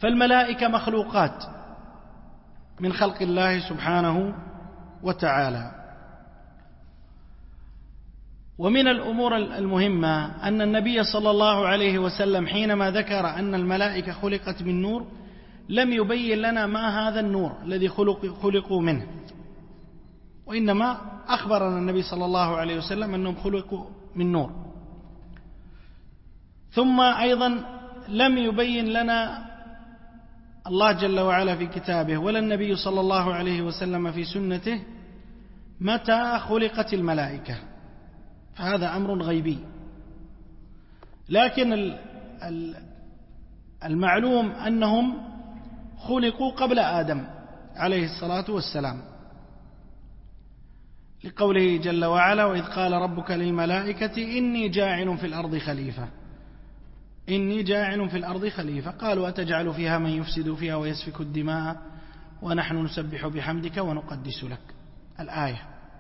فالملائكة مخلوقات من خلق الله سبحانه وتعالى. ومن الأمور المهمة أن النبي صلى الله عليه وسلم حينما ذكر أن الملائكة خلقت من نور لم يبين لنا ما هذا النور الذي خلقوا منه، وإنما أخبرنا النبي صلى الله عليه وسلم أنهم خلقوا من نور. ثم أيضا لم يبين لنا الله جل وعلا في كتابه ولا النبي صلى الله عليه وسلم في سنته متى خلقت الملائكة، فهذا أمر غيبي. لكن المعلوم أنهم خلقوا قبل آدم عليه الصلاة والسلام، لقوله جل وعلا: وإذ قال ربك للملائكة إني جاعل في الأرض خليفة، إني جاعل في الأرض خليفة. قالوا أتجعل فيها من يفسد فيها ويسفك الدماء ونحن نسبح بحمدك ونقدس لك، الآية.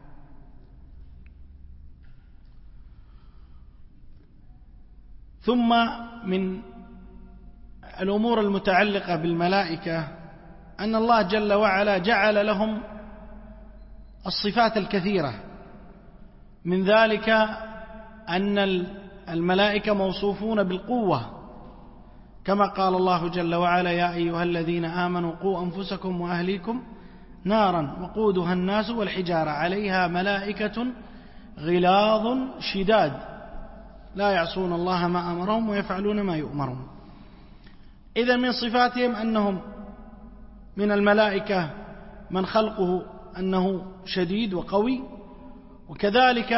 ثم من الأمور المتعلقة بالملائكة أن الله جل وعلا جعل لهم الصفات الكثيرة، من ذلك أن الملائكة موصوفون بالقوة، كما قال الله جل وعلا: يا أيها الذين آمنوا قوا أنفسكم وأهليكم نارا وقودها الناس والحجارة عليها ملائكة غلاظ شداد لا يعصون الله ما أمرهم ويفعلون ما يؤمرون. إذن من صفاتهم أنهم من الملائكة من خلقه أنه شديد وقوي، وكذلك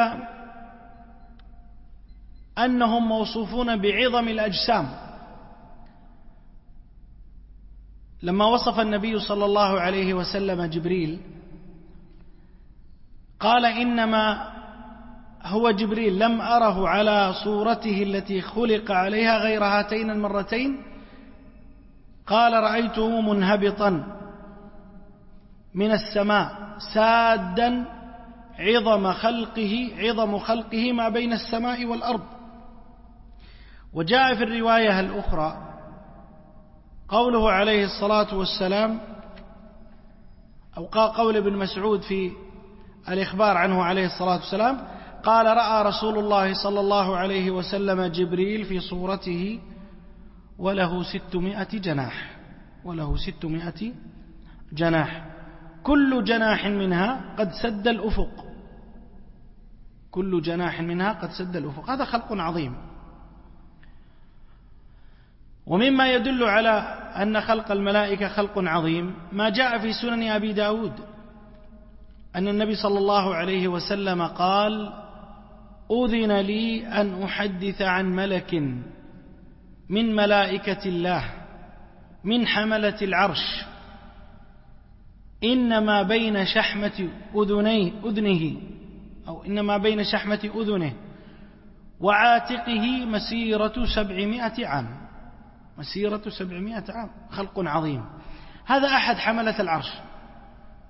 أنهم موصوفون بعظم الأجسام. لما وصف النبي صلى الله عليه وسلم جبريل قال: إنما هو جبريل لم أره على صورته التي خلق عليها غير هاتين المرتين. قال: رأيته منهبطا من السماء سادا عظم خلقه ما بين السماء والأرض. وجاء في الرواية الأخرى قوله عليه الصلاة والسلام، أو قول ابن مسعود في الإخبار عنه عليه الصلاة والسلام، قال: رأى رسول الله صلى الله عليه وسلم جبريل في صورته وله 600 جناح كل جناح منها قد سد الأفق. هذا خلق عظيم. ومما يدل على أن خلق الملائكة خلق عظيم ما جاء في سنن أبي داود أن النبي صلى الله عليه وسلم قال: أذن لي أن أحدث عن ملك من ملائكة الله من حملة العرش إنما بين شحمة أذنه وعاتقه مسيرة 700 عام. خلق عظيم. هذا أحد حملة العرش